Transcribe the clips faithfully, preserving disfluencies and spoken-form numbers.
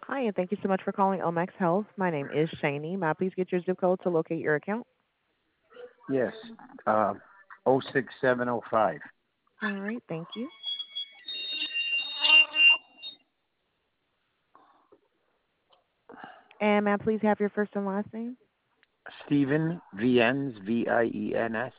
Hi, and thank you so much for calling Omax Health. My name is Shani. May I please get your zip code to locate your account? Yes. Uh, oh six seven oh five. All right, thank you. And may I please have your first and last name? Stephen Viens, V I E N S.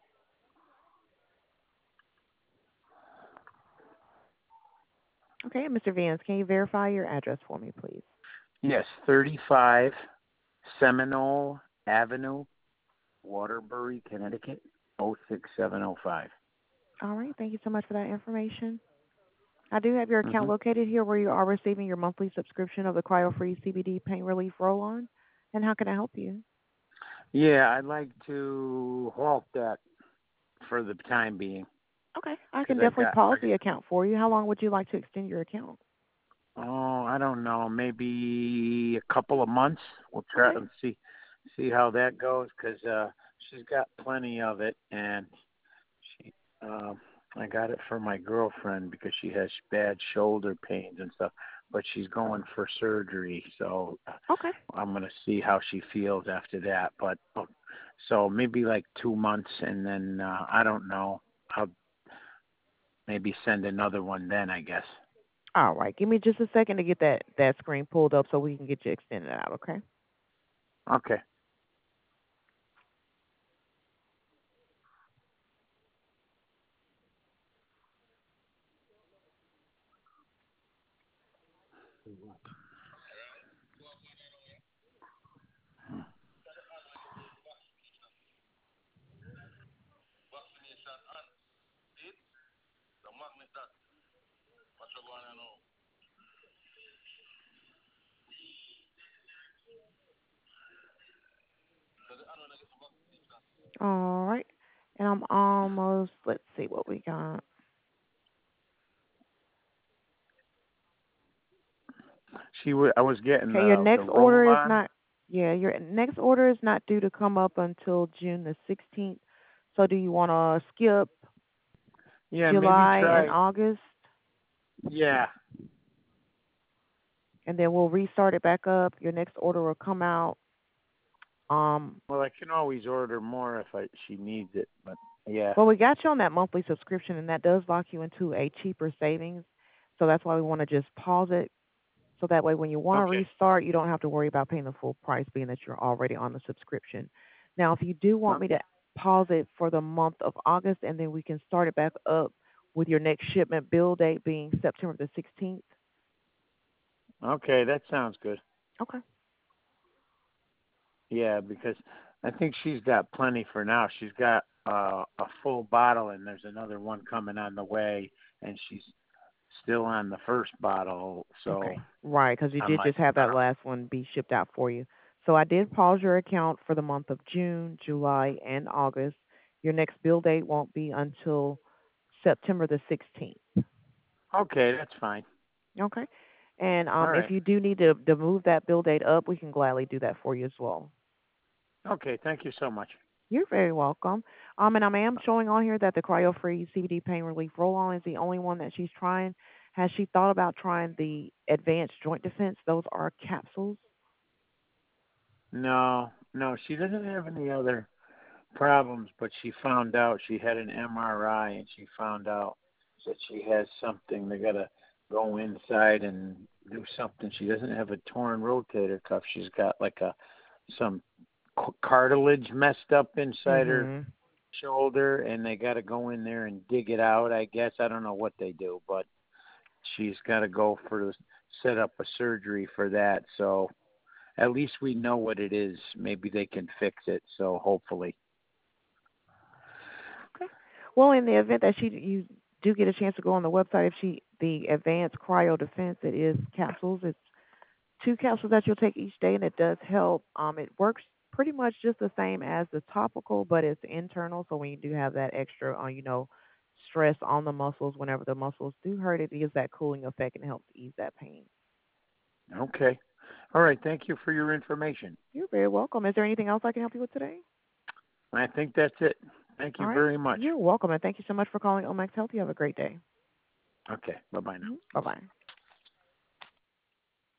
Okay, mister Vance, can you verify your address for me, please? Yes, thirty-five Seminole Avenue, Waterbury, Connecticut, oh six seven oh five. All right, thank you so much for that information. I do have your account Mm-hmm. located here where you are receiving your monthly subscription of the Cryo-Free C B D Pain Relief Roll-On. And how can I help you? Yeah, I'd like to halt that for the time being Okay, I can because I definitely got, pause I the account for you. How long would you like to extend your account? Oh, I don't know, maybe a couple of months. We'll try Okay. and see see how that goes because uh, she's got plenty of it, and she um, I got it for my girlfriend because she has bad shoulder pains and stuff, but she's going for surgery, so uh, Okay. I'm gonna see how she feels after that. But uh, so maybe like two months, and then uh, I don't know. I'll maybe send another one then, I guess. All right. Give me just a second to get that, that screen pulled up so we can get you extended out, okay? Okay. All right. And I'm almost, let's see what we got. She wa I was getting Okay, your the the next order roll is on. not, yeah, your next order is not due to come up until June the sixteenth. So do you want to skip Yeah, maybe July and try. August, Yeah. and then we'll restart it back up? Your next order will come out. Um, Well, I can always order more if I she needs it, but yeah. well, we got you on that monthly subscription, and that does lock you into a cheaper savings. So that's why we want to just pause it. So that way, when you want to Okay. restart, you don't have to worry about paying the full price, being that you're already on the subscription. Now, if you do want me Okay. to pause it for the month of August, and then we can start it back up with your next shipment bill date being September the sixteenth. Okay, that sounds good. Okay. Yeah, because I think she's got plenty for now. She's got uh, a full bottle, and there's another one coming on the way, and she's still on the first bottle. So Okay. Right, because you I'm did like, just have uh, that last one be shipped out for you. So I did pause your account for the month of June, July, and August. Your next bill date won't be until September the sixteenth. okay, that's fine. Okay. And All um, if right. you do need to, to move that bill date up, we can gladly do that for you as well. Okay, thank you so much. You're very welcome. Um, and I am showing on here that the cryo-free C B D pain relief roll-on is the only one that she's trying. Has she thought about trying the advanced joint defense? Those are capsules. No, no, she doesn't have any other problems, but she found out she had an M R I and she found out that she has something. They got to go inside and do something. She doesn't have a torn rotator cuff. She's got like a some c- cartilage messed up inside her Mm-hmm. shoulder, and they got to go in there and dig it out. I guess I don't know what they do, but she's got to go for set up a surgery for that. So at least we know what it is. Maybe they can fix it. So hopefully. Okay. Well, in the event that she you do get a chance to go on the website, if she the advanced cryo defense, it is capsules. It's two capsules that you'll take each day, and it does help. Um, it works pretty much just the same as the topical, but it's internal. So when you do have that extra, uh, you know, stress on the muscles, whenever the muscles do hurt, it gives that cooling effect and helps ease that pain. Okay. All right. Thank you for your information. You're very welcome. Is there anything else I can help you with today? I think that's it. Thank All you right. very much. You're welcome, and thank you so much for calling Omax Health. You have a great day. Okay. Bye bye now. Mm-hmm. Bye bye.